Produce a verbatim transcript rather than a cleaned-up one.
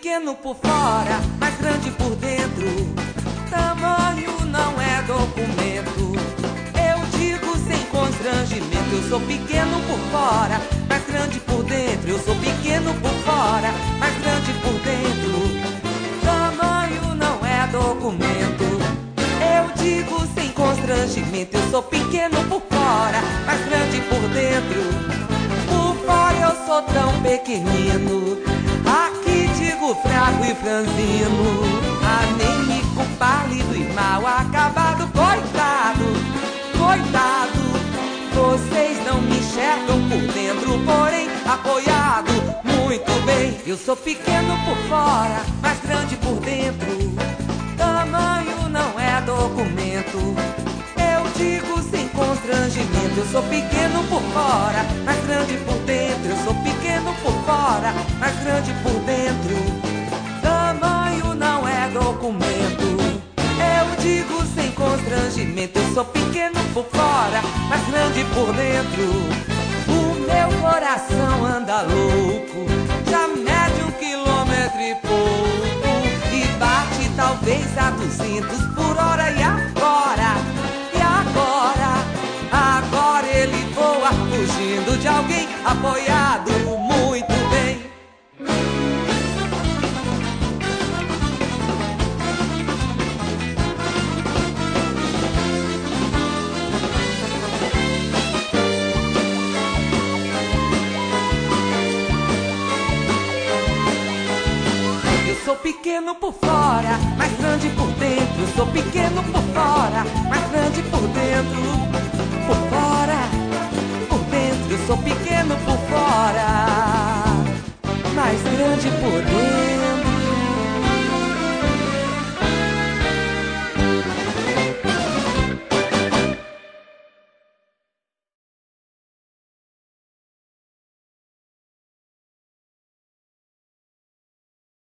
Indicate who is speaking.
Speaker 1: pequeno por fora, mas grande por dentro. Tamanho não é documento. Eu digo sem constrangimento. Eu sou pequeno por fora, mas grande por dentro. Eu sou pequeno por fora, mas grande por dentro. Tamanho não é documento. Eu digo sem constrangimento. Eu sou pequeno por fora, mas grande por dentro. Por fora eu sou tão pequenino, aqui digo fraco e franzino. Anêmico, pálido e mal acabado. Coitado, coitado. Vocês não me enxergam por dentro, porém apoiado. Muito bem, eu sou pequeno por fora, mas grande por dentro. Tamanho não é documento. Eu digo sem constrangimento. Eu sou pequeno por fora, mas grande por dentro. Eu sou pequeno por fora, mas grande por dentro. Tamanho não é documento. Eu digo sem constrangimento. Eu sou pequeno por fora, mas grande por dentro. O meu coração anda louco, já mede um quilômetro e pouco, e bate talvez a duzentos por hora. E agora? E agora? Agora ele voa fugindo de alguém, apoiado. Muito bem. Eu sou pequeno por fora, mas grande por dentro. Eu sou pequeno por fora, mas grande por dentro. Por fora, por dentro. Eu sou pequeno por